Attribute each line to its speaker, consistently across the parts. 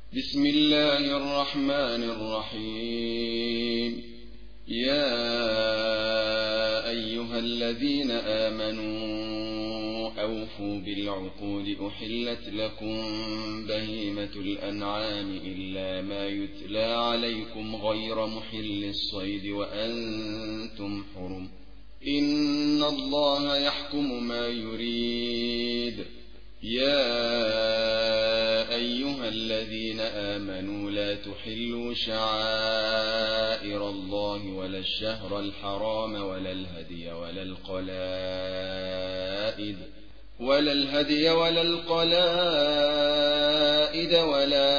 Speaker 1: بسم الله الرحمن الرحيم. يا أيها الذين آمنوا أوفوا بالعقود أحلت لكم بهيمة الأنعام إلا ما يتلى عليكم غير محل الصيد وأنتم حرم إن الله يحكم ما يريد. يا أيها الذين آمنوا لا تحلوا شعائر الله ولا الشهر الحرام ولا الهدي ولا القلائد ولا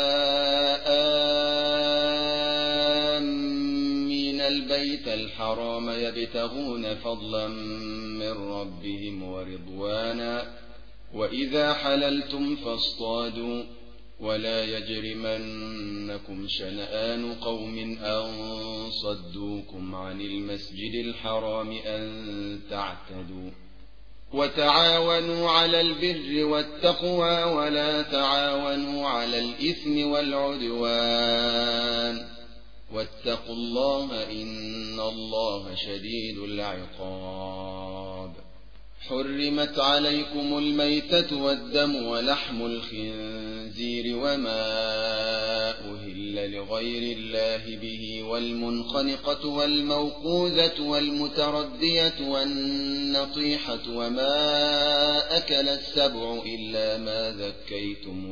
Speaker 1: آمين البيت الحرام يبتغون فضلا من ربهم ورضوانا وإذا حللتم فاصطادوا ولا يجرمنكم شنآن قوم أن صدوكم عن المسجد الحرام أن تعتدوا وتعاونوا على البر والتقوى ولا تعاونوا على الإثم والعدوان واتقوا الله إن الله شديد العقاب. حرمت عليكم الميتة والدم ولحم الخنزير وما أهل لغير الله به والمنخنقة والموقوذة والمتردية والنطيحة وما أكل السبع إلا ما ذكيتم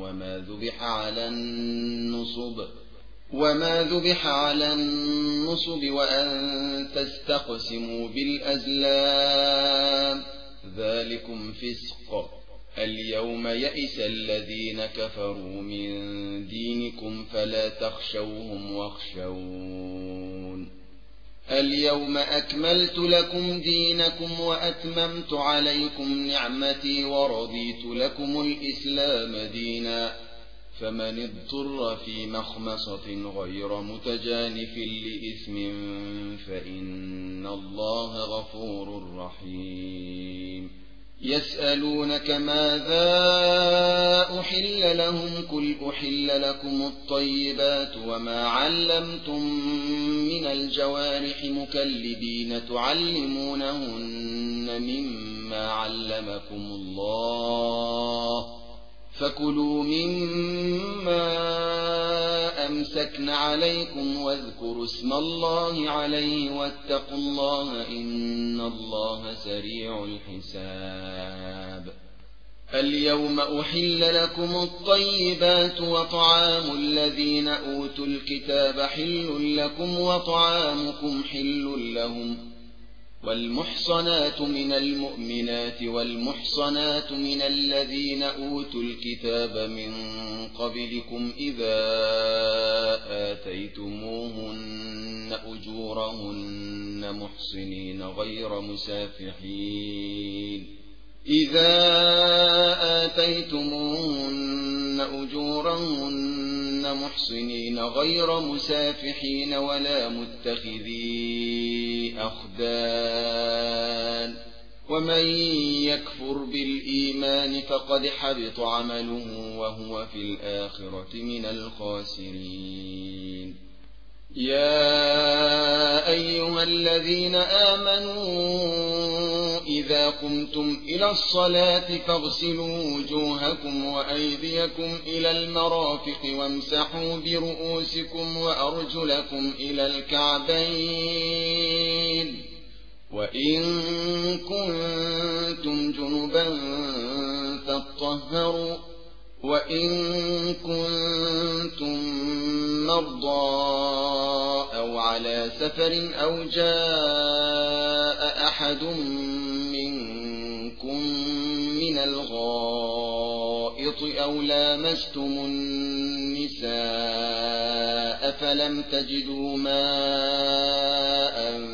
Speaker 1: وما ذبح على النصب وأن تستقسموا بالأزلام ذلكم فسق. اليوم يئس الذين كفروا من دينكم فلا تخشوهم واخشون. اليوم أكملت لكم دينكم وأتممت عليكم نعمتي ورضيت لكم الإسلام دينا فمن اضطر في مخمصة غير متجانف لإثم فإن الله غفور رحيم. يسألونك ماذا أحل لهم قل أحل لكم الطيبات وما علمتم من الجوارح مكلبين تعلمونهن مما علمكم الله فكلوا مما أمسكن عليكم واذكروا اسم الله عليه واتقوا الله إن الله سريع الحساب. اليوم أحل لكم الطيبات وطعام الذين أوتوا الكتاب حل لكم وطعامكم حل لهم والمحصنات من المؤمنات والمحصنات من الذين أوتوا الكتاب من قبلكم إذا آتيتموهن أجورهن محصنين غير مسافحين ولا متخذي أخدان ومن يكفر بالإيمان فقد حبط عمله وهو في الآخرة من الخاسرين. يا أيها الذين آمنوا إذا قمتم إلى الصلاة فاغسلوا وجوهكم وأيديكم إلى المرافق وامسحوا برؤوسكم وأرجلكم إلى الكعبين وإن كنتم جنبا فاطهروا وإن كنتم مرضى أو على سفر أو جاء أحد منكم من الغائط أو لامستم النساء فلم تجدوا ماء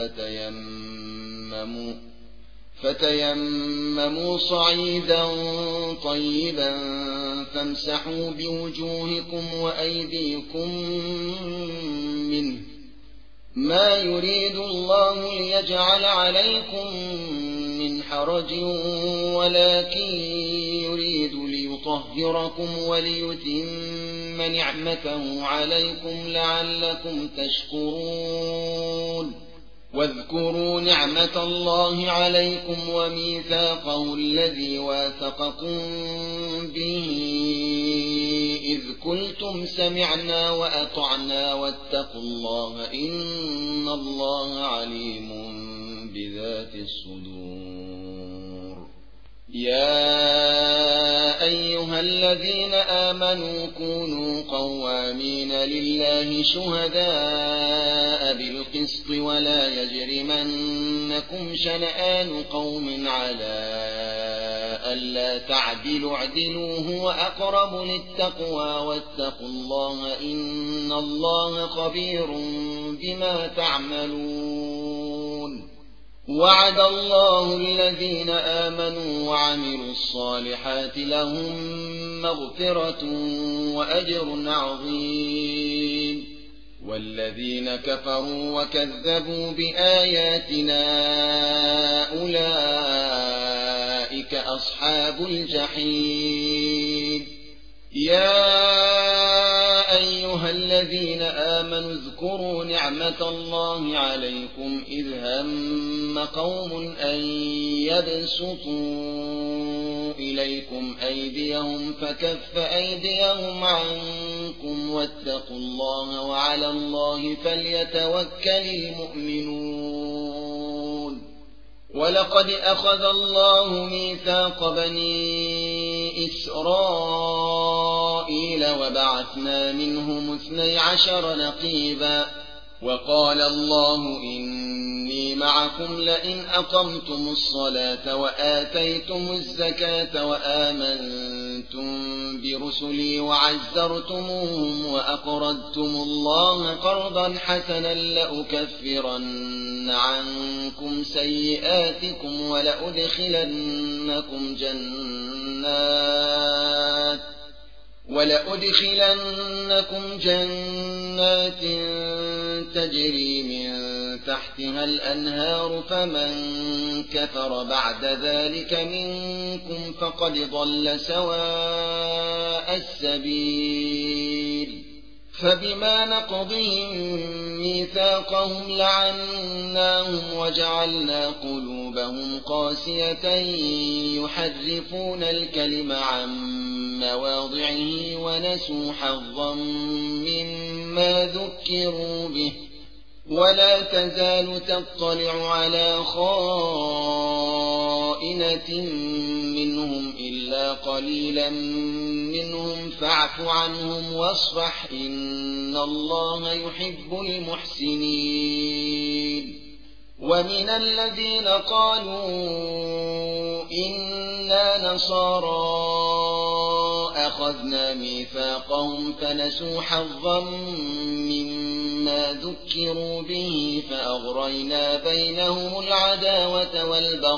Speaker 1: فتيمموا صعيدا طيبا فامسحوا بوجوهكم وأيديكم منه ما يريد الله ليجعل عليكم من حرج ولكن يريد ليطهركم ليطهركم وليتم نعمته عليكم لعلكم تشكرون واذكروا نعمة الله عليكم وميثاقه الذي واثقكم به إذ قلتم سمعنا وأطعنا واتقوا الله إن الله عليم بذات الصدور. يا أيها الذين آمنوا كونوا قوامين لله شهداء بالقسط ولا يجرمنكم شنآن قوم على ألا تعدلوا اعدلوا هو أقرب للتقوى واتقوا الله إن الله خبير بما تعملون. وعد الله الذين آمنوا وعملوا الصالحات لهم مغفرة وأجر عظيم والذين كفروا وكذبوا بآياتنا أولئك أصحاب الجحيم. يا أيها الذين آمنوا اذكروا نعمة الله عليكم إذ هم قوم أن يبسطوا إليكم أيديهم فكف أيديهم عنكم واتقوا الله وعلى الله فليتوكل المؤمنون. ولقد أخذ الله ميثاق بني إسرائيل وبعثنا منهم 12 نقيبا وقال الله إني معكم لئن أقمتم الصلاة وآتيتم الزكاة وآمنتم برسلي وعزرتموهم وأقرضتم الله قرضا حسنا لأكفرن عنكم سيئاتكم ولأدخلنكم جنات تجري من تحتها الأنهار فمن كفر بعد ذلك منكم فقد ضل سواء السبيل. فبما نقضهم ميثاقهم لعناهم وجعلنا قلوبهم قاسية يحرفون الكلم عن مواضعه ونسوا حظا مما ذكروا به ولا تزال تطلع على خائنة منهم إلا قليلا منهم فاعف عنهم واصفح إن الله يحب المحسنين. ومن الذين قالوا إنا نصارى أخذنا ميثاقهم فنسوا حظا مما ذكروا به فأغرينا بينهم العداوة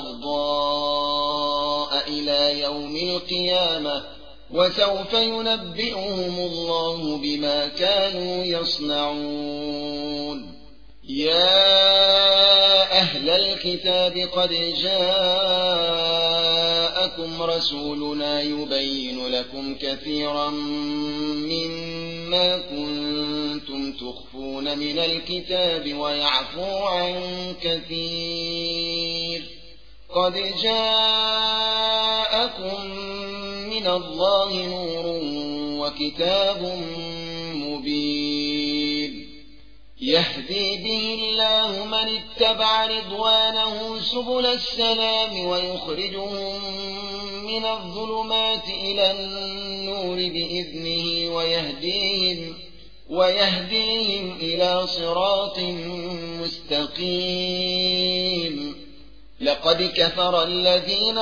Speaker 1: والبغضاء إلى يوم القيامة وسوف ينبئهم الله بما كانوا يصنعون. يا أهل الكتاب قد جاءكم رسولنا يبين لكم كثيرا مما كنتم تخفون من الكتاب ويعفو عن كثير. قد جاءكم من الله نور وكتاب مبين يهدي به الله من اتبع رضوانه سبل السلام ويخرجهم من الظلمات إلى النور بإذنه ويهديهم إلى صراط مستقيم. لقد كفر الذين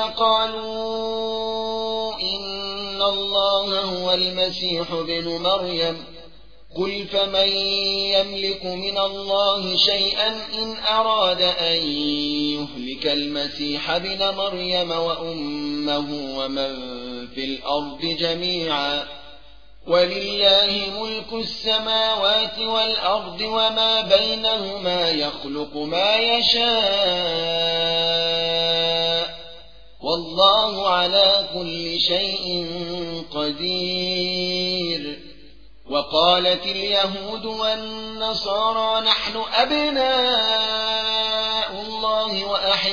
Speaker 1: قالوا إن الله هو المسيح ابن مريم قل فمن يملك من الله شيئا إن أراد أن يهلك المسيح ابن مريم وأمه ومن في الأرض جميعا ولله ملك السماوات والأرض وما بينهما يخلق ما يشاء والله على كل شيء قدير. وقالت اليهود والنصارى نحن أبناء الله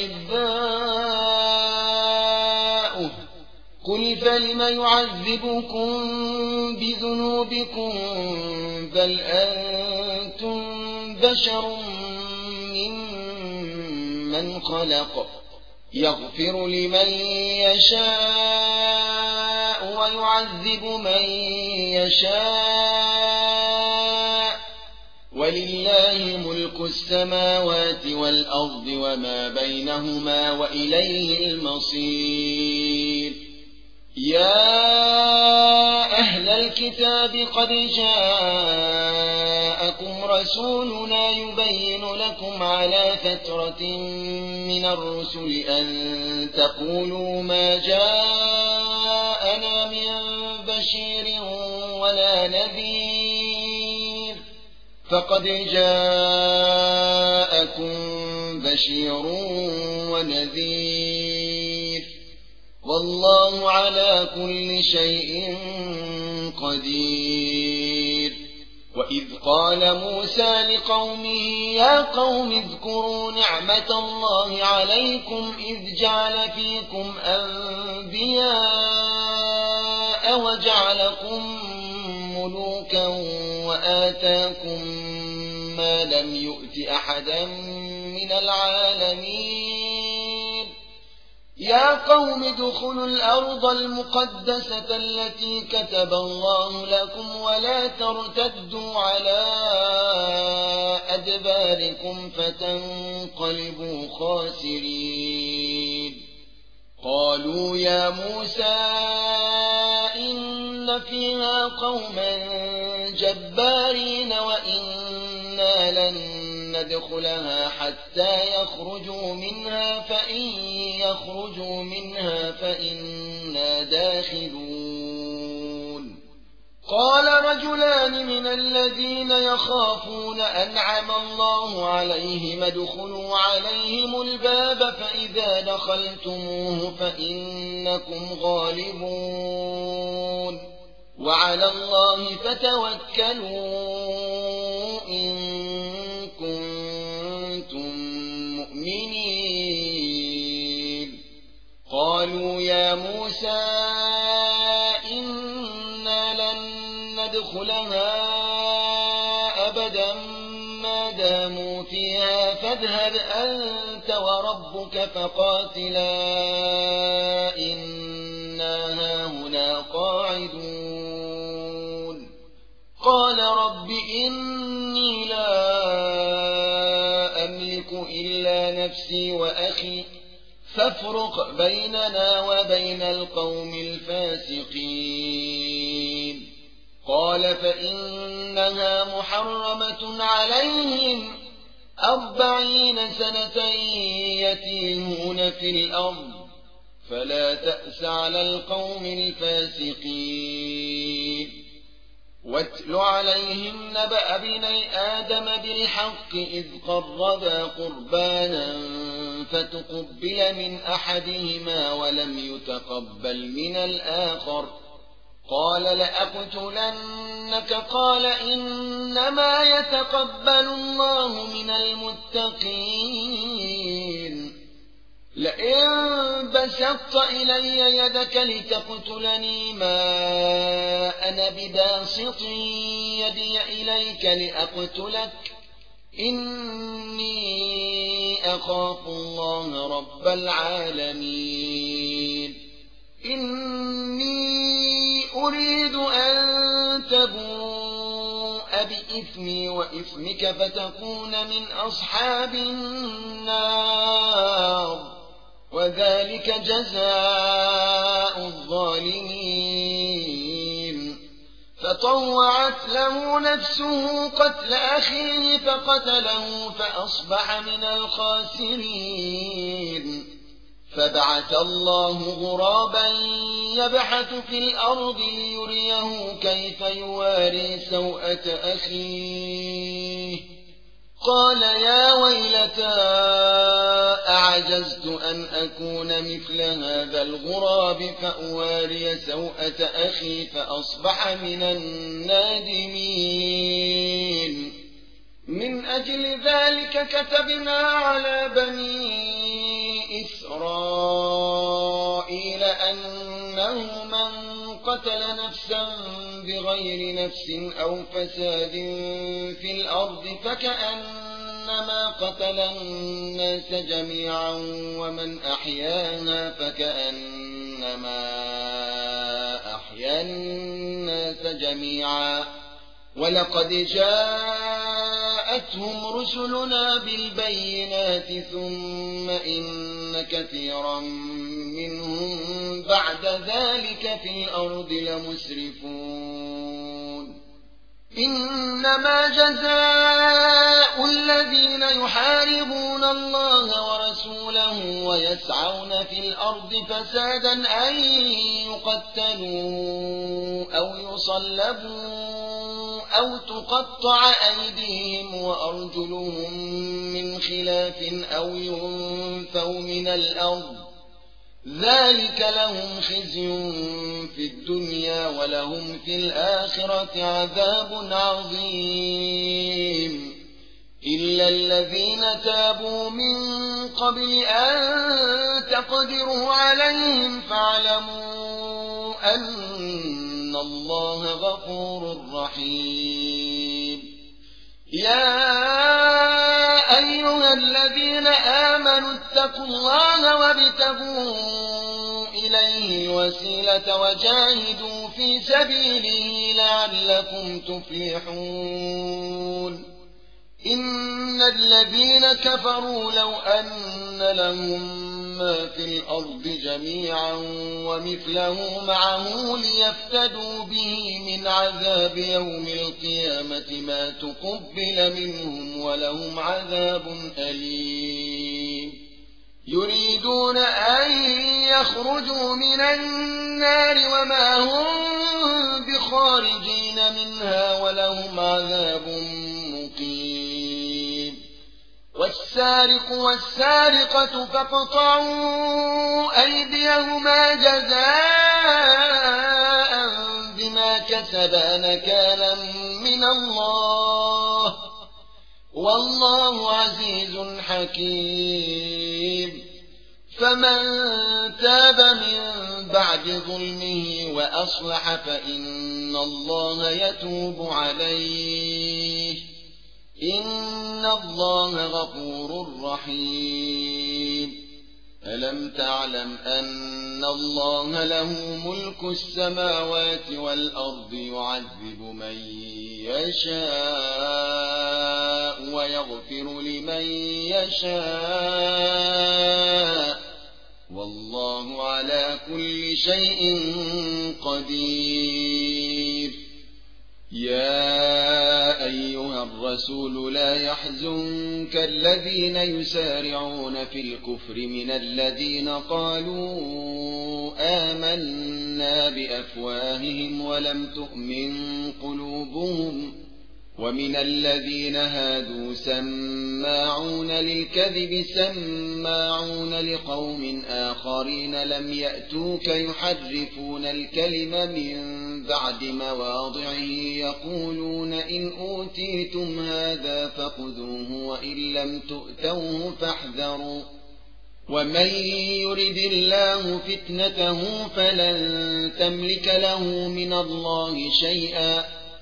Speaker 1: وأحباؤه قل فلم يعذبكم بذنوبكم بل أنتم بشر ممن خلق يغفر لمن يشاء ويعذب من يشاء ولله ملك السماوات والأرض وما بينهما وإليه المصير. يا أهل الكتاب قد جاءكم رسولنا يبين لكم على فترة من الرسل أن تقولوا ما جاءنا من بشير ولا نذير فقد جاءكم بشير ونذير والله على كل شيء قدير. وإذ قال موسى لقومه يا قوم اذكروا نعمة الله عليكم إذ جعل فيكم أنبياء وجعلكم ملوكا وآتاكم ما لم يؤت أحدا من العالمين. يا قوم ادخلوا الأرض المقدسة التي كتب الله لكم ولا ترتدوا على أدباركم فتنقلبوا خاسرين. قالوا يا موسى إن فيها قوما جبارين وإنا لن ندخلها حتى يخرجوا منها فإن يخرجوا منها فإنا داخلون. قال رجلان من الذين يخافون أنعم الله عليهم ادخلوا عليهم الباب فإذا دخلتموه فإنكم غالبون وعلى الله فتوكلوا إن كنتم مؤمنين. قالوا يا موسى إنا لن ندخلها أبدا ما داموا فيها فاذهب أنت وربك فقاتلا إنا هاهنا قاعدون. قال رب إني لا أملك إلا نفسي وأخي فافرق بيننا وبين القوم الفاسقين. قال فإنها محرمة عليهم 40 سنة يتيهون في الأرض فلا تأس على القوم الفاسقين. واتل عليهم نبأ ابني آدم بالحق إذ قربا قربانا فتقبل من أحدهما ولم يتقبل من الآخر قال لأقتلنك قال إنما يتقبل الله من المتقين. لئن بسطت إلي يدك لتقتلني ما أنا بباسط يدي إليك لأقتلك إني أخاف الله رب العالمين. إني أريد أن تبوء بإثمي وإثمك فتكون من أصحاب النار وذلك جزاء الظالمين. فطوعت له نفسه قتل أخيه فقتله فأصبح من الخاسرين. فبعث الله غرابا يبحث في الأرض ليريه كيف يواري سوءة أخيه قال يا ويلتى أعجزت أن أكون مثل هذا الغراب فأواري سوءة أخي فأصبح من النادمين. من أجل ذلك كتبنا على بني إسرائيل أنه من قتل نفسا بغير نفس أو فساد في الأرض فكأنما قتل الناس جميعا ومن أحياها فكأنما أحيا الناس جميعا. ولقد جاءتهم رسلنا بالبينات ثم إن كثيرا منهم بعد ذلك في الأرض لمسرفون. إنما جزاء الذين يحاربون الله ورسوله ويسعون في الأرض فسادا أن يقتلوا أو يصلبوا أو تقطع أيديهم وأرجلهم من خلاف أو ينفوا من الأرض. ذلك لهم خزي في الدنيا ولهم في الآخرة عذاب عظيم. إلا الذين تابوا من قبل أن تقدروا عليهم فاعلموا أن الله غفور رحيم. يا أيها الذين آمنوا اتقوا الله وابتغوا إليه الوسيلة وجاهدوا في سبيله لعلكم تفلحون. إن الذين كفروا لو أن لهم ما في الأرض جميعا ومثله معه ليفتدوا به من عذاب يوم القيامة ما تقبل منهم ولهم عذاب أليم. يريدون أن يخرجوا من النار وما هم بخارجين منها ولهم عذاب مقيم. والسارق والسارقة فاقطعوا أيديهما جزاء بما كسبا نكالا من الله والله عزيز حكيم. فمن تاب من بعد ظلمه وأصلح فإن الله يتوب عليه إن الله غفور رحيم. ألم تعلم أن الله له ملك السماوات والأرض يعذب من يشاء ويغفر لمن يشاء والله على كل شيء قدير. يا أيها الرسول لا يحزنك الذين يسارعون في الكفر من الذين قالوا آمنا بأفواههم ولم تؤمن قلوبهم ومن الذين هادوا سماعون للكذب سماعون لقوم آخرين لم يأتوك يحرفون الكلم من بعد مواضعه يقولون إن أوتيتم هذا فخذوه وإن لم تؤتوه فاحذروا ومن يرد الله فتنته فلن تملك له من الله شيئا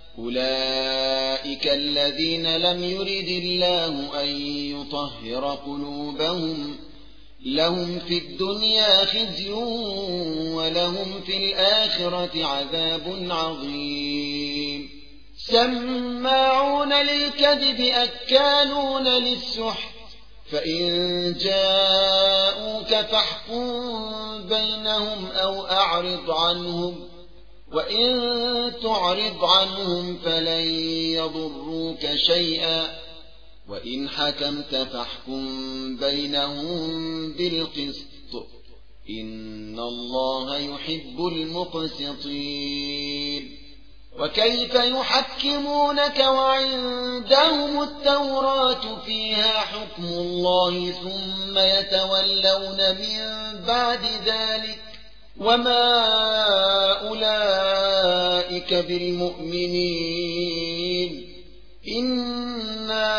Speaker 1: أولئك الذين لم يرد الله أن يطهر قلوبهم لهم في الدنيا خزي ولهم في الآخرة عذاب عظيم. سماعون للكذب أكالون للسحت فإن جاءوك فاحكم بينهم أو أعرض عنهم وإن تعرض عنهم فلن يضروك شيئا وإن حكمت فاحكم بينهم بالقسط إن الله يحب المقسطين. وكيف يحكمونك وعندهم التوراة فيها حكم الله ثم يتولون من بعد ذلك وما أولئك بالمؤمنين إنا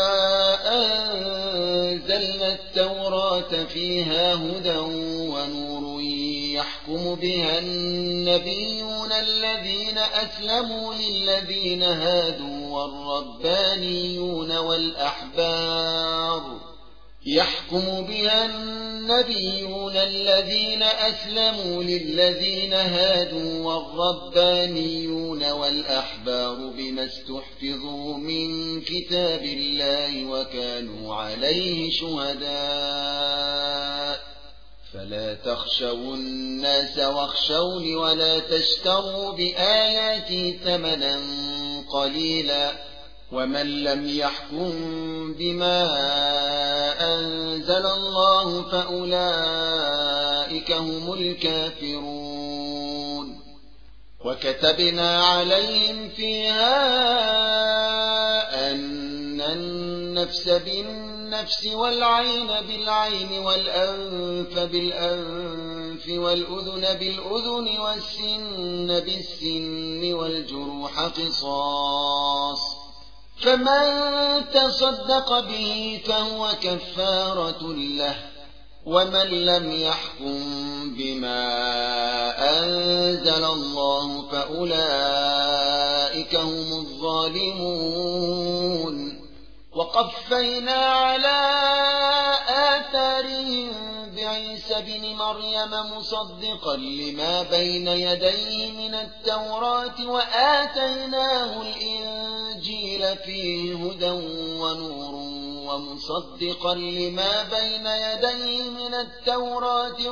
Speaker 1: أنزلنا التوراة فيها هدى ونور يحكم بها النبيون الذين أسلموا للذين هادوا والربانيون والأحبار بما استحفظوا من كتاب الله وكانوا عليه شهداء فلا تخشوا الناس واخشوني ولا تشتروا بآياتي ثمنا قليلا ومن لم يحكم بما أنزل الله فأولئك هم الكافرون وكتبنا عليهم فيها أن النفس بالنفس والعين بالعين والأنف بالأنف والأذن بالأذن والسن بالسن والجروح قصاص فمن تصدق به فهو كفارة له ومن لم يحكم بما أنزل الله فأولئك هم الظالمون وقفينا على آثارهم بعيسى بن مريم مصدقا لما بين يديه من التوراة وآتيناه الإنجيل فيه هدى ونور ومصدقا لما بين يديه من التوراة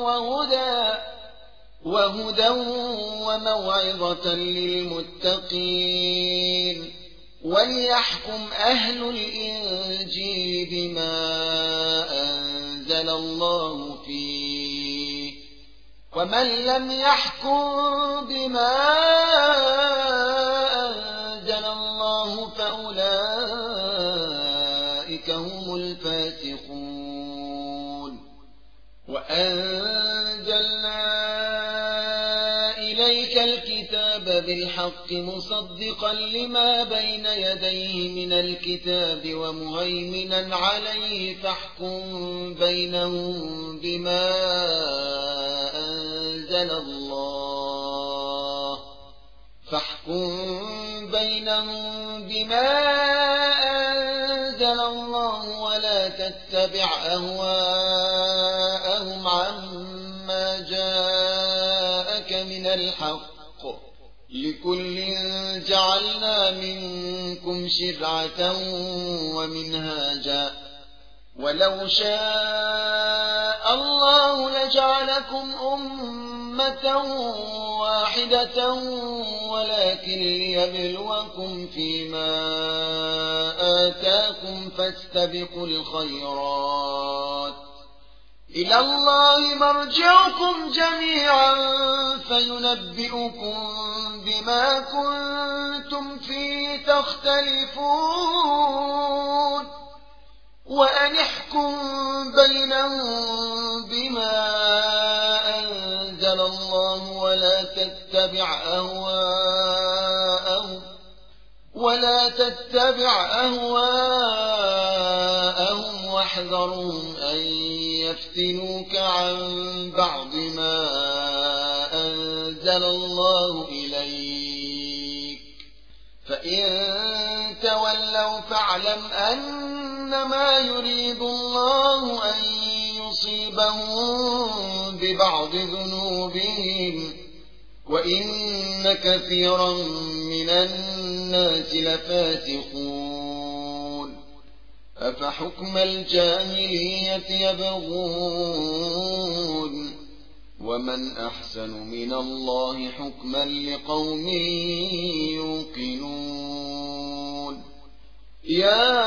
Speaker 1: وهدى وموعظة للمتقين وليحكم أهل الإنجيل بما أنزل الله فيه ومن لم يحكم بما أنزل الله فأولئك هم الفاسقون وأنزلنا إليك الكتاب بالحق مصدقا لما بين يديه من الكتاب ومهيمنا عليه فاحكم بينهم بما أنزل الله ولا تتبع أهواءهم عما جاءك من الحق لكل جعلنا منكم شرعة ومنهاجا ولو شاء الله لجعلكم أمة واحدة ولكن ليبلوكم فيما آتاكم فاستبقوا الخيرات إلى الله مرجعكم جميعا فينبئكم بما كنتم فيه تختلفون وأن احكم بينهم بما أنزل الله ولا تتبع أهواءهم واحذرهم أن يفتنوك عن بعض ما أنزل الله إليك فإن تولوا فاعلم أنما يريد الله أن يصيبهم ببعض ذنوبهم وإن كثيرا من الناس لفاسقون أفحكم الجاهلية يبغون ومن أحسن من الله حكما لقوم يوقنون يا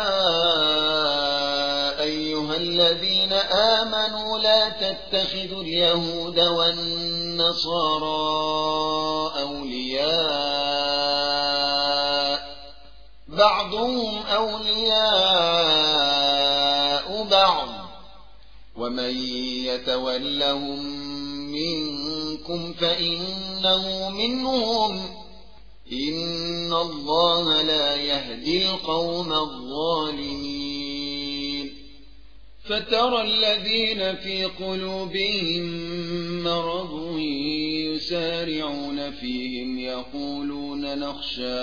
Speaker 1: أيها الذين آمنوا لا تتخذوا اليهود والنصارى أولياء بعضهم أولياء بعض ومن يتولهم منكم فإنه منهم إن الله لا يهدي القوم الظالمين فترى الذين في قلوبهم مرض يسارعون فيهم يقولون نخشى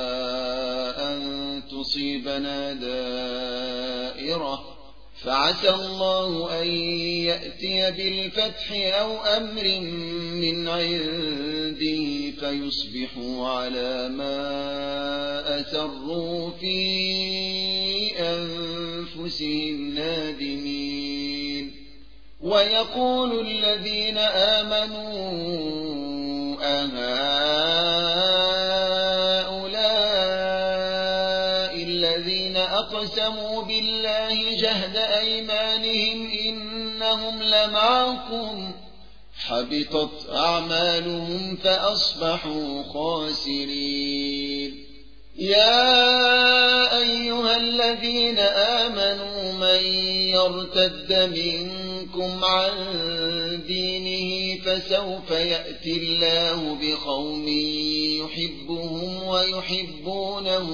Speaker 1: أن تصيبنا دائرة فعسى الله أن يأتي بالفتح أو أمر من عنده فيصبحوا على ما أسروا في أنفسهم نادمين ويقول الذين آمنوا أهؤلاء الذين أقسموا بالله جهد أيمانهم إنهم لمعكم حبطت أعمالهم فأصبحوا خاسرين يا أيها الذين آمنوا من يرتد منكم عن دينه فسوف يأتي الله بقوم يحبهم ويحبونه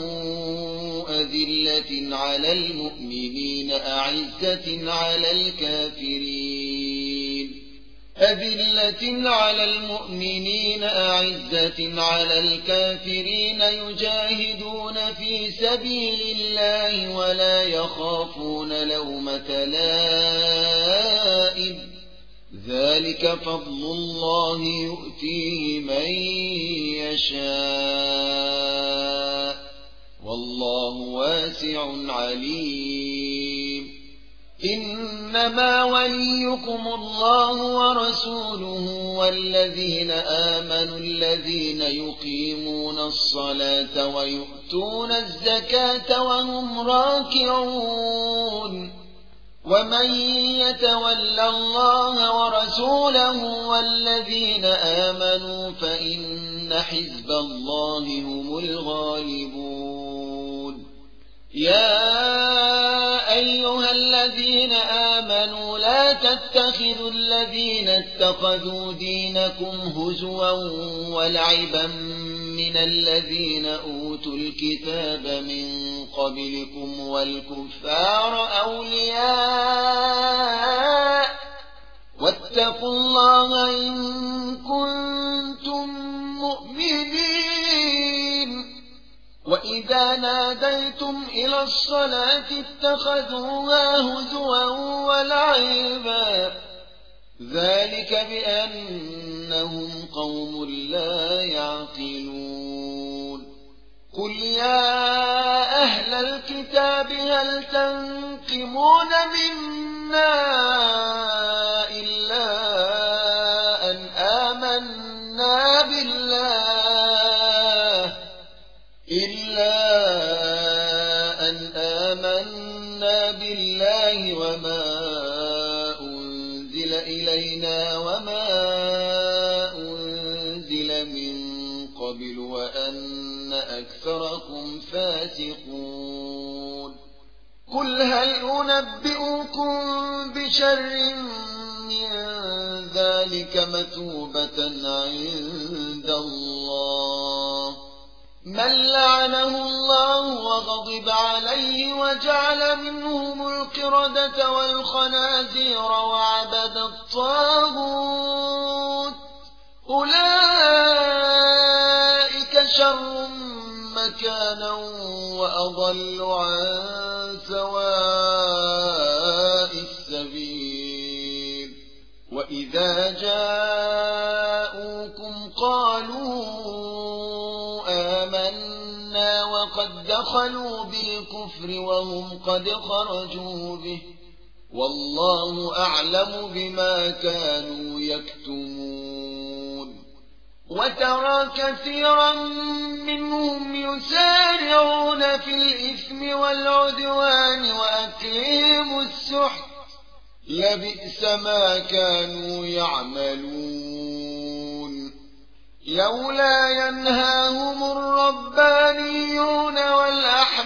Speaker 1: أذلة على المؤمنين أعزة على الكافرين يجاهدون في سبيل الله ولا يخافون لومة لائم ذلك فضل الله يؤتيه من يشاء والله واسع عليم إنما وليكم الله ورسوله والذين آمنوا الذين يقيمون الصلاة ويؤتون الزكاة وهم راكعون ومن يتول الله ورسوله والذين آمنوا فإن حزب الله هم الغالبون يا أيها الذين آمنوا لا تتخذوا الذين اتخذوا دينكم هزوا ولعبا من الذين أوتوا الكتاب من قبلكم والكفار أولياء واتقوا الله إن كنتم مؤمنين وإذا ناديتم إلى الصلاة اتخذوها هزوا ولعبا ذلك بأنهم قوم لا يعقلون قل يا أهل الكتاب هل تنقمون منا إلا أن آمنا بالله وما أنزل إلينا وما أنزل من قبل وأن أكثركم فاسقون قل هل أنبئكم بشر من ذلك مثوبة عند الله من لعنه الله وغضب عليه وجعل منهم القردة والخنازير وعبد الطاغوت أولئك شر مكانا وأضل عن سواء السبيل وإذا جاءوكم قالوا آمنا وقد دخلوا بالكفر وهم قد خرجوا به والله أعلم بما كانوا يكتمون وترى كثيرا منهم يسارعون في الإثم والعدوان وأكلهم السحت لبئس ما كانوا يعملون لولا ينهاهم الربانيون والأحبار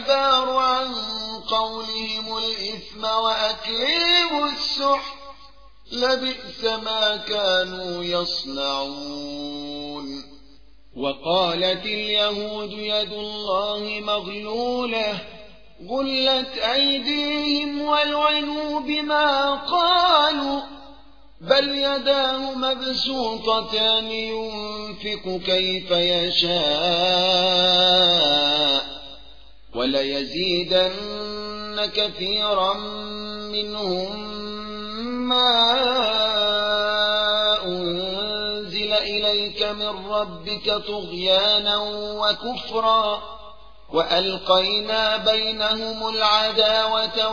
Speaker 1: وأكلهم السحت لبئس ما كانوا يصنعون. وقالت اليهود يد الله مغلولة غلت أيديهم ولعنوا بما قالوا بل يداه مبسوطتان ينفق كيف يشاء وليزيدن كثيرا منهم ما أنزل إليك من ربك طغيانا وكفرا وألقينا بينهم العداوة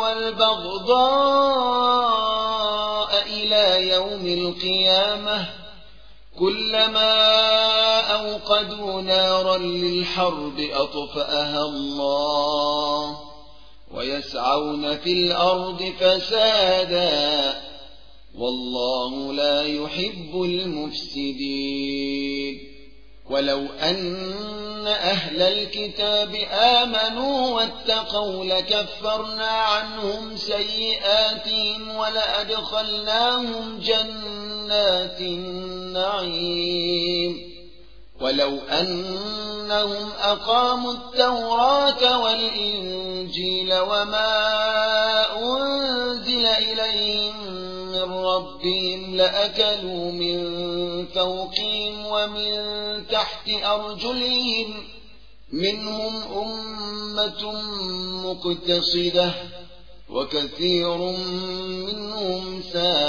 Speaker 1: والبغضاء إلى يوم القيامة كلما أوقدوا نارا للحرب أطفأها الله ويسعون في الأرض فسادا والله لا يحب المفسدين. ولو أن أهل الكتاب آمنوا واتقوا لكفرنا عنهم سيئاتهم ولأدخلناهم جنات النعيم. ولو أنهم أقاموا التوراة والإنجيل وما أنزل إليهم من ربهم لأكلوا من فوقهم ومن تحت أرجلهم منهم أمة مقتصدة وكثير منهم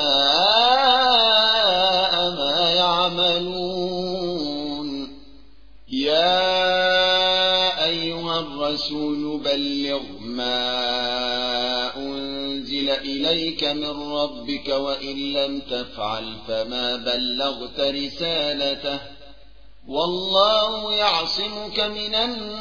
Speaker 1: ساء ما يعملون. يا أيها الرسول بلغ ما أنزل إليك من ربك وإن لم تفعل فما بلغت رسالته والله يعصمك من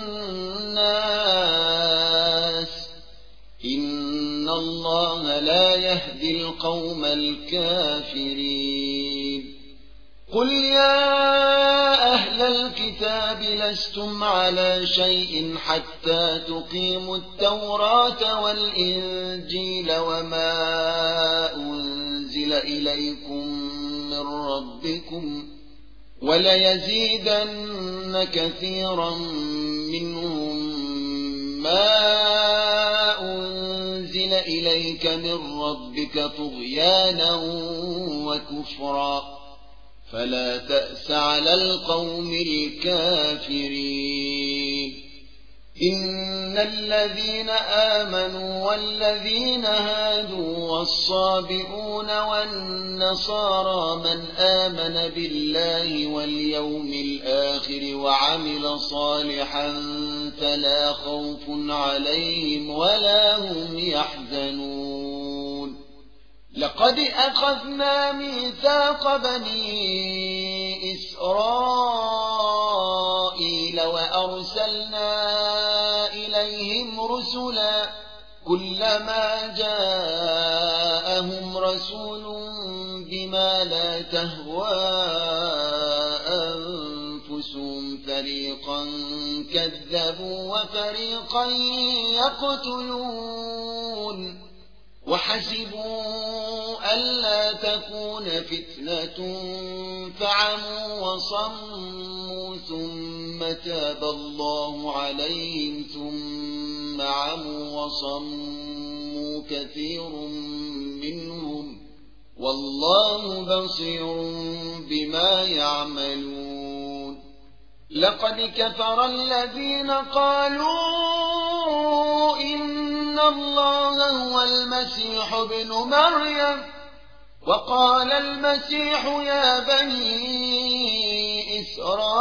Speaker 1: الناس إن الله لا يهدي القوم الكافرين. قل يا أهل الكتاب لستم على شيء حتى تقيموا التوراة والإنجيل وما أنزل إليكم من ربكم وليزيدن كثيرا منهم ما أنزل إليك من ربك طغيانا وكفرا فلا تأس على القوم الكافرين. إن الذين آمنوا والذين هادوا والصابئون والنصارى من آمن بالله واليوم الآخر وعمل صالحا فلا خوف عليهم ولا هم يحزنون. لقد أخذنا ميثاق بني إسرائيل وأرسلنا إليهم رسلا كلما جاءهم رسول بما لا تهوى أنفسهم فريقا كذبوا وفريقا يقتلون وحسبوا ألا تكون فتنة فعموا وصموا ثم تاب الله عليهم ثم عموا وصموا كثير منهم والله بصير بما يعملون. لقد كفر الذين قالوا إن الله هو المسيح ابن مريم وقال المسيح يا بني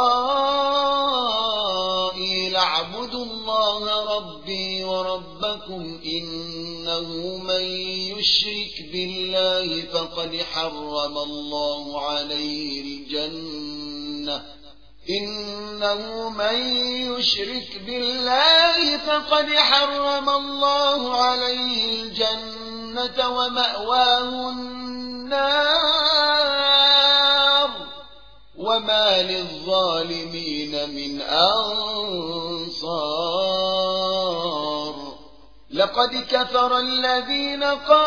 Speaker 1: إسرائيل اعبدوا الله ربي وربكم إنه من يشرك بالله فقد حرم الله عليه الجنة إنه من يشرك بالله فقد حرم الله عليه الجنة ومأواه النار وما للظالمين من أنصار. لقد كفر الذين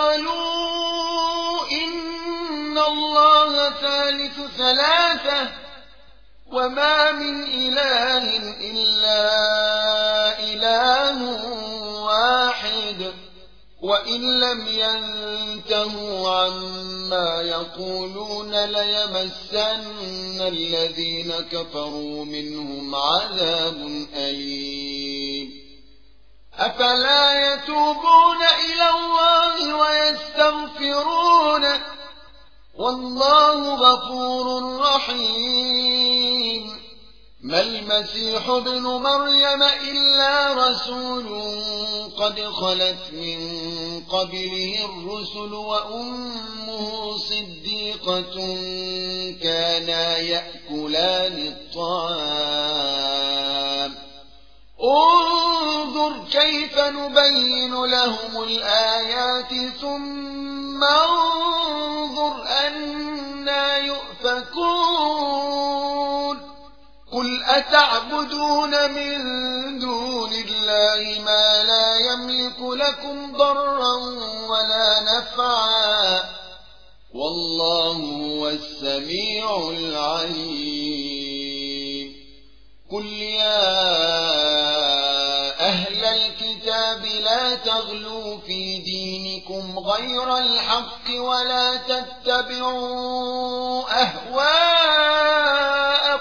Speaker 1: قالوا إن الله ثالث ثلاثة وما من إله إلا إله واحد وإن لم ينتهوا عما يقولون ليمسن الذين كفروا منهم عذاب أليم أفلا يتوبون إلى الله ويستغفرونه والله غفور رحيم ما المسيح ابن مريم إلا رسول قد خلت من قبله الرسل وأمه صديقة كانا يأكلان الطعام انظر كيف نبين لهم الآيات ثم انظر أنا يؤفكون قل أتعبدون من دون الله ما لا يملك لكم ضرا ولا نفعا والله هو السميع العليم قل يا أهل الكتاب لا تغلوا في دينكم غير الحق ولا تتبعوا أهواء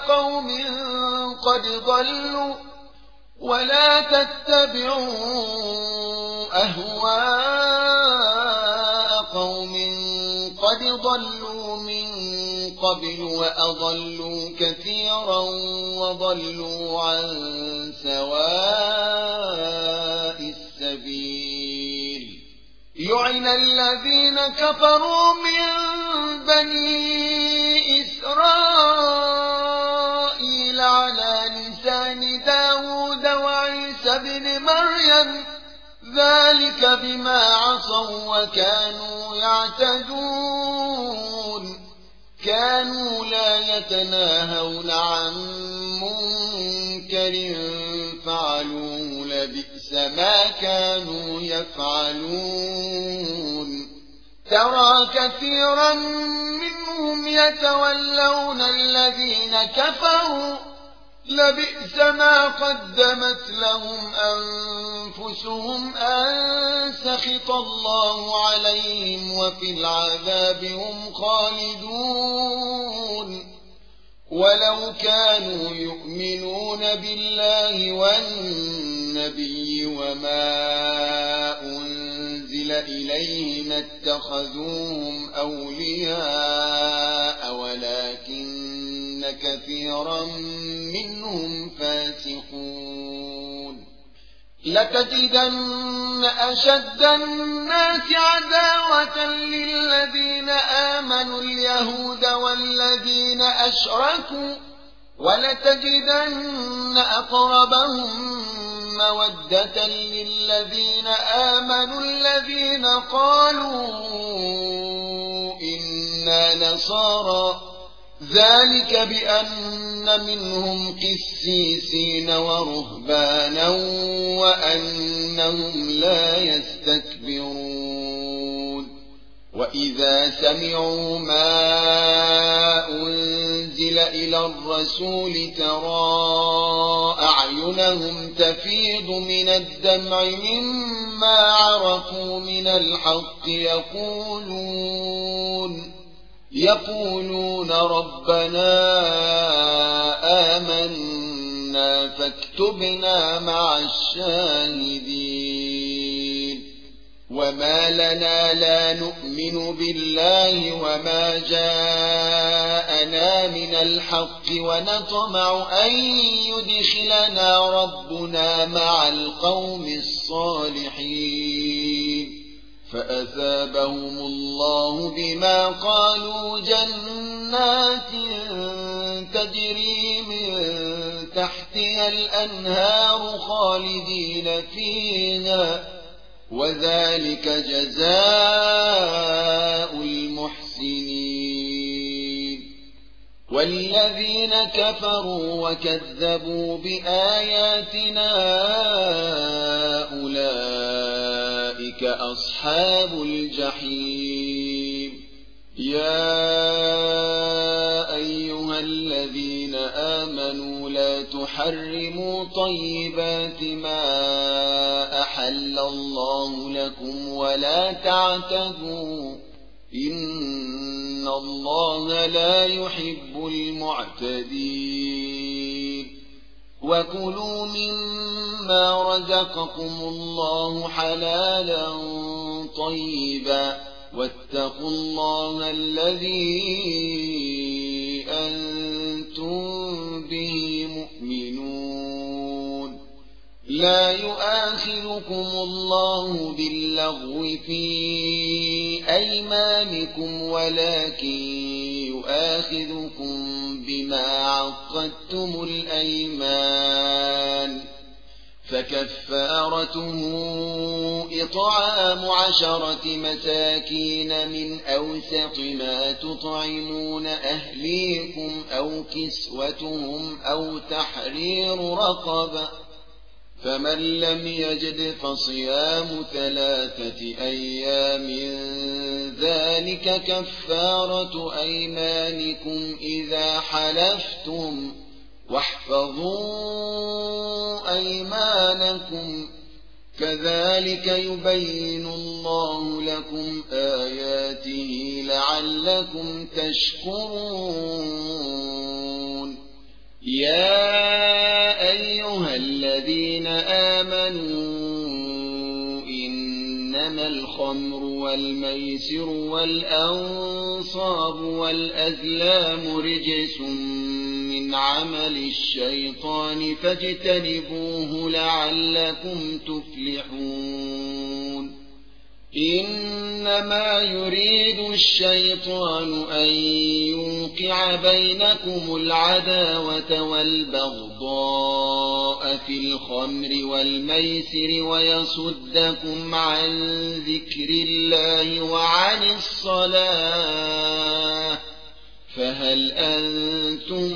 Speaker 1: قوم قد ضلوا من قبل وأضلوا كثيرا وضلوا عن سواء السبيل لعن الذين كفروا من بني إسرائيل على لسان داود وعيسى بن مريم ذلك بما عصوا وكانوا يعتدون كانوا لا يتناهون عن منكر فعلوه لبئس ما كانوا يفعلون ترى كثيرا منهم يتولون الذين كفروا لبئس ما قدمت لهم أنفسهم أن سخط الله عليهم وفي العذاب هم خالدون ولو كانوا يؤمنون بالله والنبي وما أنزل إليه ما اتخذوهم أولياء ولكن كثيرا منهم فاسقون لتجدن أشد الناس عداوة للذين آمنوا اليهود والذين أشركوا ولتجدن أقربهم مودة للذين آمنوا الذين قالوا إنا نصارى ذلك بأن منهم قسيسين ورهبانا وأنهم لا يستكبرون وإذا سمعوا ما أنزل إلى الرسول ترى أعينهم تفيض من الدمع مما عرفوا من الحق يقولون ربنا آمنا فاكتبنا مع الشاهدين وما لنا لا نؤمن بالله وما جاءنا من الحق ونطمع أن يدخلنا ربنا مع القوم الصالحين فأثابهم الله بما قالوا جنات تجري من تحتها الأنهار خالدين فيها وذلك جزاء المحسنين والذين كفروا وكذبوا بآياتنا أولئك وأصحاب الجحيم يا أيها الذين آمنوا لا تحرموا طيبات ما أحل الله لكم ولا تعتدوا إن الله لا يحب المعتدين وكلوا مما رزقكم الله حلالا طيبا واتقوا الله الذي أنتم به مؤمنون لا يؤاخذكم الله باللغو في أيمانكم ولكن يؤاخذكم بما عقدتم الأيمان فكفارته إطعام 10 مساكين من أوسط ما تطعمون أهليكم أو كسوتهم أو تحرير رقبة فمن لم يجد فصيام 3 أيام ذلك كفارة أيمانكم إذا حلفتم واحفظوا أيمانكم كذلك يبين الله لكم آياته لعلكم تشكرون يا أيها الذين آمنوا إنما الخمر والميسر والأنصاب والأزلام رجس من عمل الشيطان فاجتنبوه لعلكم تفلحون إنما يريد الشيطان أن يوقع بينكم العداوة والبغضاء في الخمر والميسر ويصدكم عن ذكر الله وعن الصلاة فهل أنتم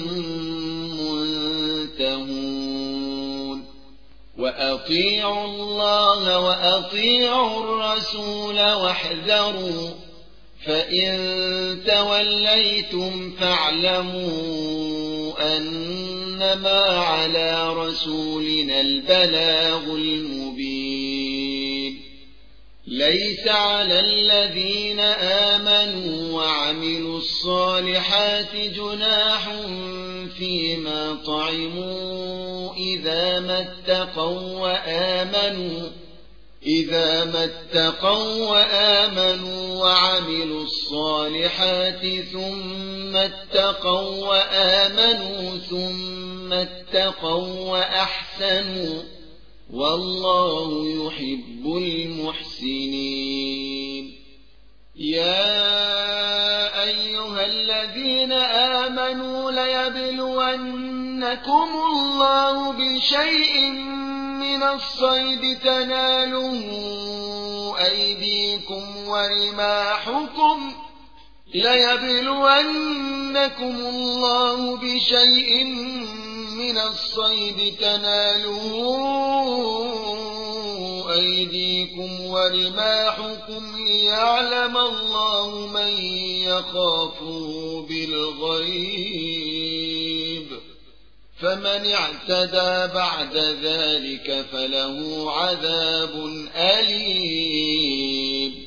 Speaker 1: منتهون وأطيعوا الله وأطيعوا الرسول واحذروا فإن توليتم فاعلموا أنما على رسولنا البلاغ المبين ليس على الذين آمنوا وعملوا الصالحات جناح فيما طعموا إذا ما اتقوا وآمنوا وعملوا الصالحات ثم اتقوا وأحسنوا والله يحب المحسنين يا أيها الذين آمنوا ليبلونكم الله بشيء من الصيد تناله أيديكم ورماحكم ليعلم الله من يخافه بالغيب فمن اعتدى بعد ذلك فله عذاب أليم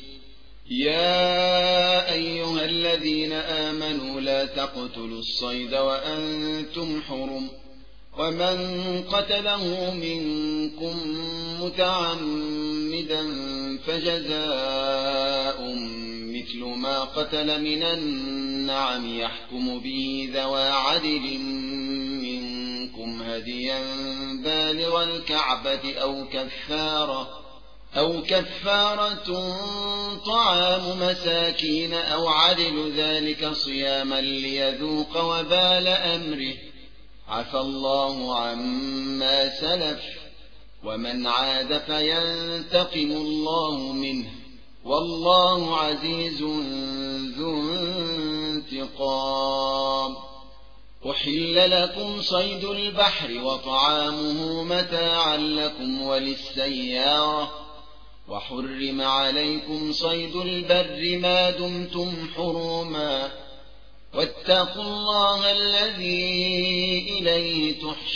Speaker 1: يا أيها الذين آمنوا لا تقتلوا الصيد وأنتم حرم ومن قتله منكم متعمدا فجزاء مثل ما قتل من النعم يحكم به ذوى عدل منكم هديا بالغ الكعبة أو كفارة طعام مساكين أو عدل ذلك صياما ليذوق وبال أمره عفى الله عما سلف ومن عاد فينتقم الله منه والله عزيز ذو انتقام أحل لكم صيد البحر وطعامه متاعا لكم وللسيارة وحرم عليكم صيد البر ما دمتم حرما واتقوا الله الذي إليه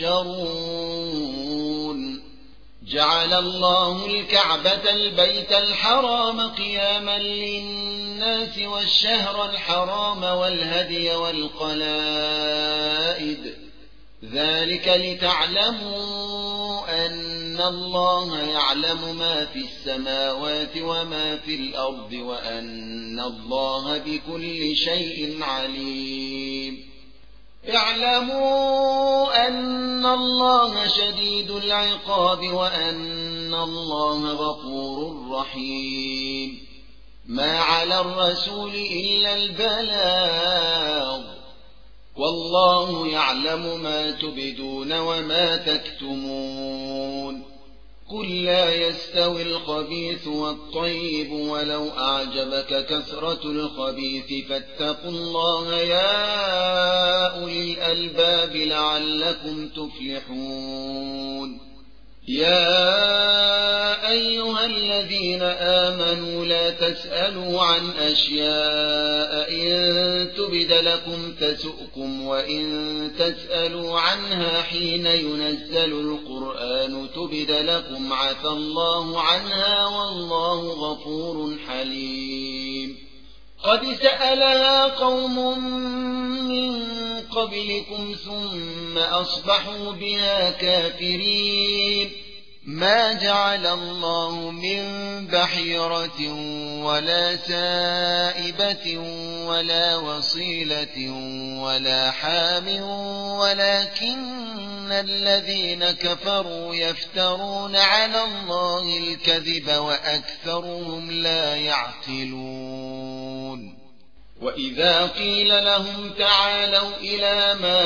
Speaker 1: تحشرون جعل الله الكعبة البيت الحرام قياما للناس والشهر الحرام والهدي والقلائد ذلك لتعلموا أن الله يعلم ما في السماوات وما في الأرض وأن الله بكل شيء عليم اعلموا أن الله شديد العقاب وأن الله غفور رحيم ما على الرسول إلا البلاغ والله يعلم ما تبدون وما تكتمون قل لا يستوي الخبيث والطيب ولو أعجبك كثرة الخبيث فاتقوا الله يا أولي الألباب لعلكم تفلحون يا أيها الذين آمنوا لا تسألوا عن أشياء إن تبد لكم تسؤكم وإن تسألوا عنها حين ينزل القرآن تبد لكم عفى الله عنها والله غفور حليم قد سألها قوم من قبلكم ثم أصبحوا بها كافرين ما جعل الله من بحيرة ولا سائبة ولا وصيلة ولا حام ولكن الذين كفروا يفترون على الله الكذب وأكثرهم لا يعقلون وإذا قيل لهم تعالوا إلى ما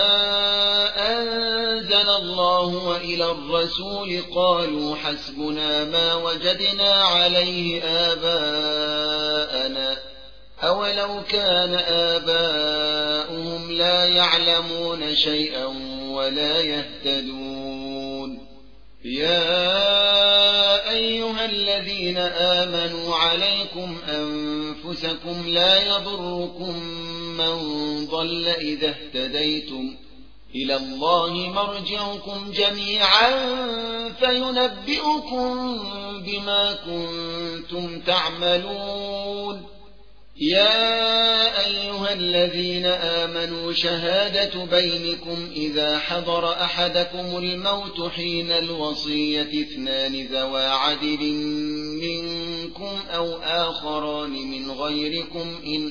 Speaker 1: أنزل الله وإلى الرسول قالوا حسبنا ما وجدنا عليه آباءنا أولو كان آباؤهم لا يعلمون شيئا ولا يهتدون يا أيها الذين آمنوا عليكم أنفسكم لا يضركم من ضل إذا اهتديتم إلى الله مرجعكم جميعا فينبئكم بما كنتم تعملون يا أيها الذين آمنوا شهادة بينكم إذا حضر أحدكم الموت حين الوصية اثنان ذوى عدل منكم أو آخران من غيركم إن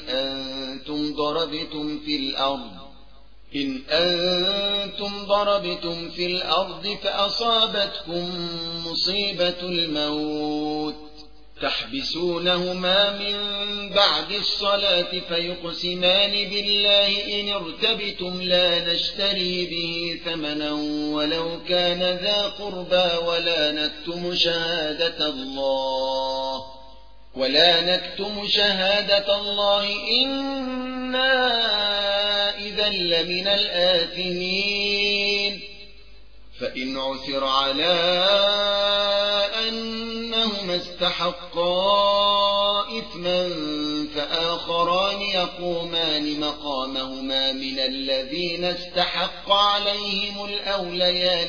Speaker 1: أنتم ضربتم في الأرض فأصابتكم مصيبة الموت تحبسونهما من بعد الصلاة فيقسمان بالله إن ارتبتم لا نشتري به ثمنا ولو كان ذا قربى ولا نكتم شهادة الله إنا إذا لمن الآثمين فإن عثر على أنهما استحقا إثما فآخران يقومان مقامهما من الذين استحق عليهم الأوليان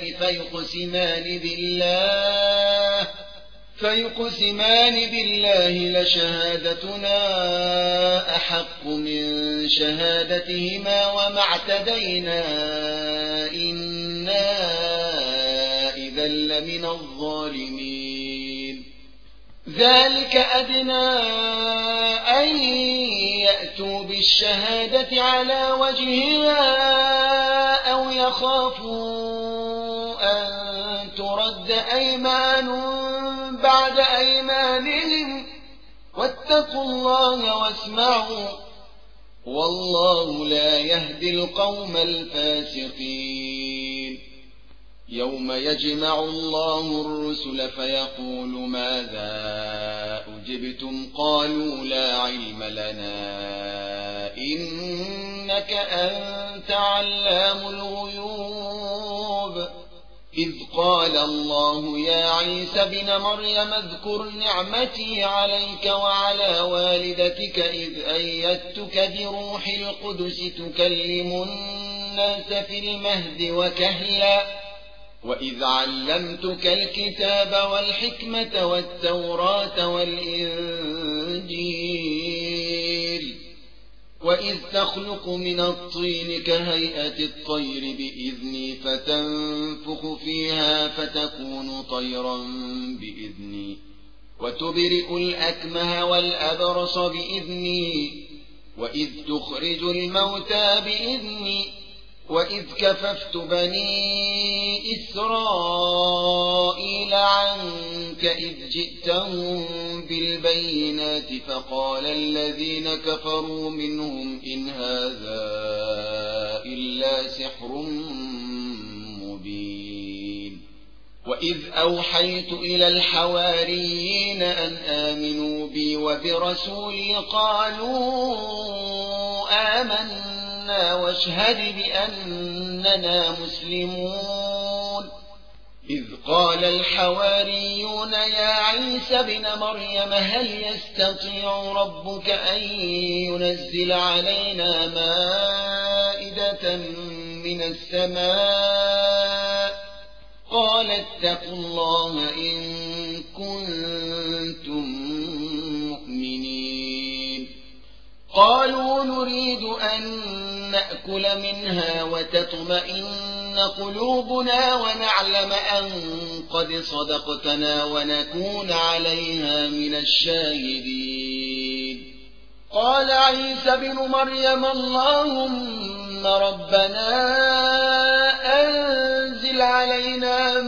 Speaker 1: فيقسمان بالله لشهادتنا أحق من شهادتهما وما اعتدينا إنا إذا لمن الظالمين ذلك أدنى أن يأتوا بالشهادة على وجهها أو يخافوا أن ترد أيمان بعد أيمانهم واتقوا الله واسمعوا والله لا يهدي القوم الفاسقين يوم يجمع الله الرسل فيقول ماذا أجبتم قالوا لا علم لنا إنك أنت علام الغيوب إذ قال الله يا عيسى ابن مريم اذكر نعمتي عليك وعلى والدتك إذ أيدتك بروح القدس تكلم الناس في المهد وكهلا وإذ علمتك الكتاب والحكمة والتوراة والإنجيل وإذ تخلق من الطين كهيئة الطير بإذني فتنفخ فيها فتكون طيرا بإذني وتبرئ الأكمه والأبرص بإذني وإذ تخرج الموتى بإذني وإذ كففت بني إسرائيل عنك إذ جئتهم بالبينات فقال الذين كفروا منهم إن هذا إلا سحر مبين وإذ أوحيت إلى الحواريين أن آمنوا بي وبرسولي قالوا آمنا واشهد بأننا مسلمون إذ قال الحواريون يا عيسى ابن مريم هل يستطيع ربك أن ينزل علينا مائدة من السماء قال اتقوا الله إن كنتم مؤمنين قالوا نريد أن نأكل منها وتطمئن قلوبنا ونعلم أن قد صدقتنا ونكون عليها من الشاهدين قال عيسى ابن مريم اللهم ربنا أنزل علينا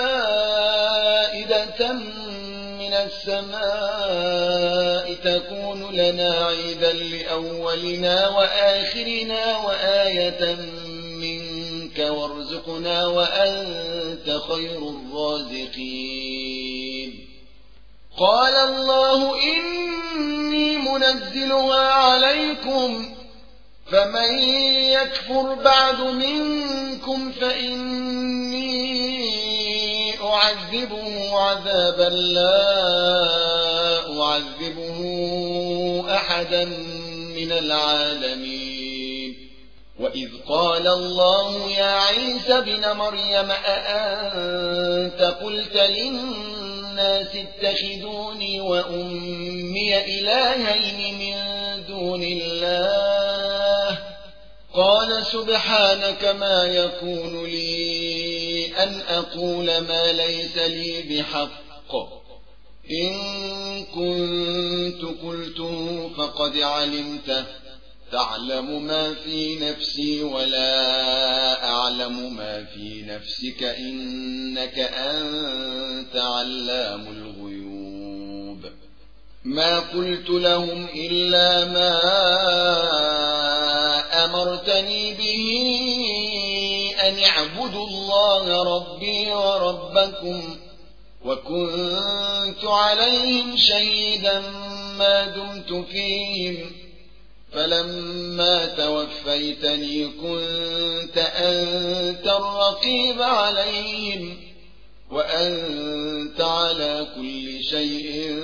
Speaker 1: مائدة من السماء تكون لنا عيدا لأولنا وآخرنا وآية منك وارزقنا وأنت خير الرازقين قال الله إني منزلها عليكم فمن يكفر بعد منكم فإني أعذبه عذابا لا أعذبه أحدا من العالمين وإذ قال الله يا عيسى ابن مريم أأنت قلت للناس اتخذوني وأمي إلهين من دون الله قال سبحانك ما يكون لي أن أقول ما ليس لي بحق إن كنت قلته فقد علمته تعلم ما في نفسي ولا أعلم ما في نفسك إنك أنت علام الغيوب ما قلت لهم إلا ما أمرتني به أن اعبدوا الله ربي وربكم وكنت عليهم شهيدا ما دمت فيهم فلما توفيتني كنت أنت الرقيب عليهم وأنت على كل شيء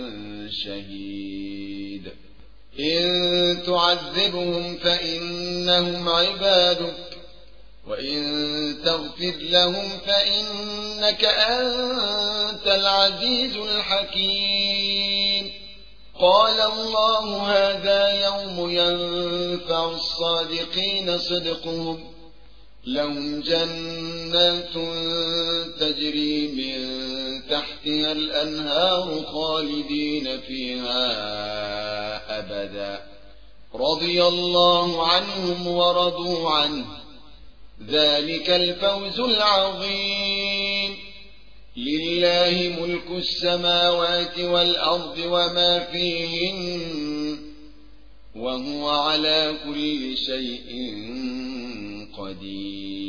Speaker 1: شهيد إن تعذبهم فإنهم عبادك وإن تغفر لهم فإنك أنت العزيز الحكيم قال الله هذا يوم ينفع الصادقين صدقهم لهم جنات تجري من تحتها الأنهار خالدين فيها أبدا رضي الله عنهم ورضوا عنه ذلك الفوز العظيم لله ملك السماوات والأرض وما فيهن وهو على كل شيء قدير